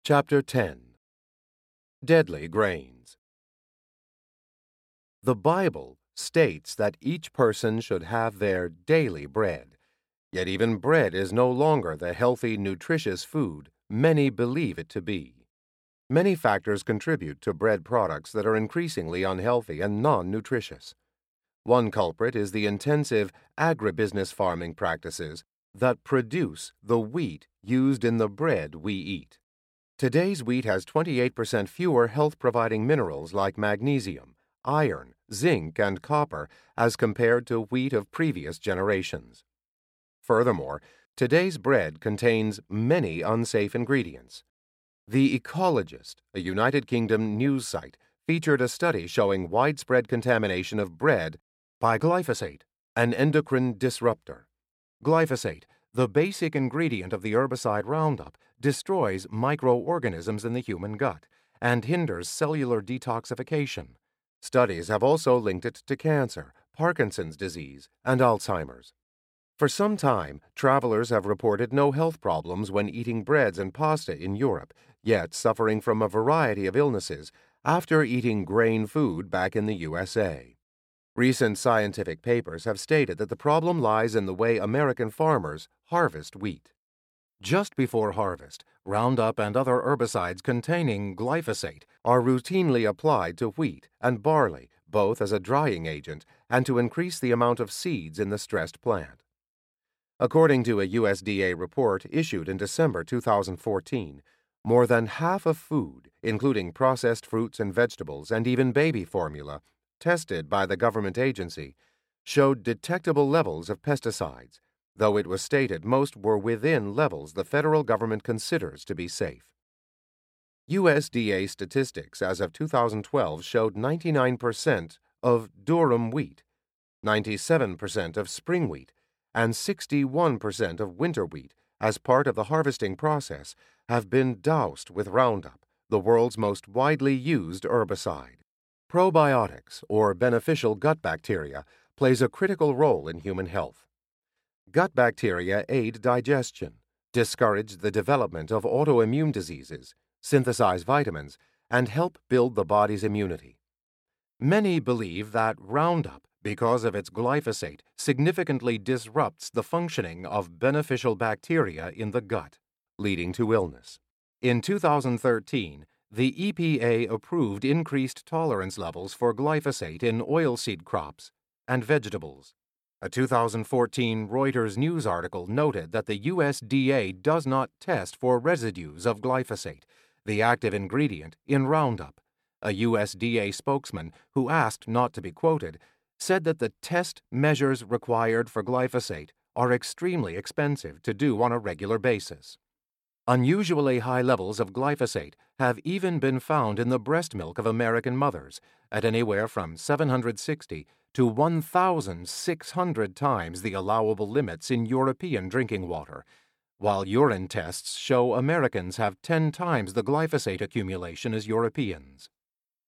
Chapter 10 Deadly Grains. The Bible states that each person should have their daily bread, yet even bread is no longer the healthy, nutritious food many believe it to be. Many factors contribute to bread products that are increasingly unhealthy and non-nutritious. One culprit is the intensive agribusiness farming practices that produce the wheat used in the bread we eat. Today's wheat has 28% fewer health-providing minerals like magnesium, iron, zinc, and copper as compared to wheat of previous generations. Furthermore, today's bread contains many unsafe ingredients. The Ecologist, a United Kingdom news site, featured a study showing widespread contamination of bread by glyphosate, an endocrine disruptor. Glyphosate, the basic ingredient of the herbicide Roundup, destroys microorganisms in the human gut and hinders cellular detoxification. Studies have also linked it to cancer, Parkinson's disease, and Alzheimer's. For some time, travelers have reported no health problems when eating breads and pasta in Europe, yet suffering from a variety of illnesses after eating grain food back in the USA. Recent scientific papers have stated that the problem lies in the way American farmers harvest wheat. Just before harvest, Roundup and other herbicides containing glyphosate are routinely applied to wheat and barley, both as a drying agent and to increase the amount of seeds in the stressed plant. According to a USDA report issued in December 2014, more than half of food, including processed fruits and vegetables and even baby formula, tested by the government agency, showed detectable levels of pesticides, though it was stated most were within levels the federal government considers to be safe. USDA statistics as of 2012 showed 99% of durum wheat, 97% of spring wheat, and 61% of winter wheat as part of the harvesting process have been doused with Roundup, the world's most widely used herbicide. Probiotics, or beneficial gut bacteria, plays a critical role in human health. Gut bacteria aid digestion, discourage the development of autoimmune diseases, synthesize vitamins, and help build the body's immunity. Many believe that Roundup, because of its glyphosate, significantly disrupts the functioning of beneficial bacteria in the gut, leading to illness. In 2013, the EPA approved increased tolerance levels for glyphosate in oilseed crops and vegetables. A 2014 Reuters news article noted that the USDA does not test for residues of glyphosate, the active ingredient in Roundup. A USDA spokesman, who asked not to be quoted, said that the test measures required for glyphosate are extremely expensive to do on a regular basis. Unusually high levels of glyphosate have even been found in the breast milk of American mothers, at anywhere from 760 to 1,600 times the allowable limits in European drinking water, while urine tests show Americans have 10 times the glyphosate accumulation as Europeans.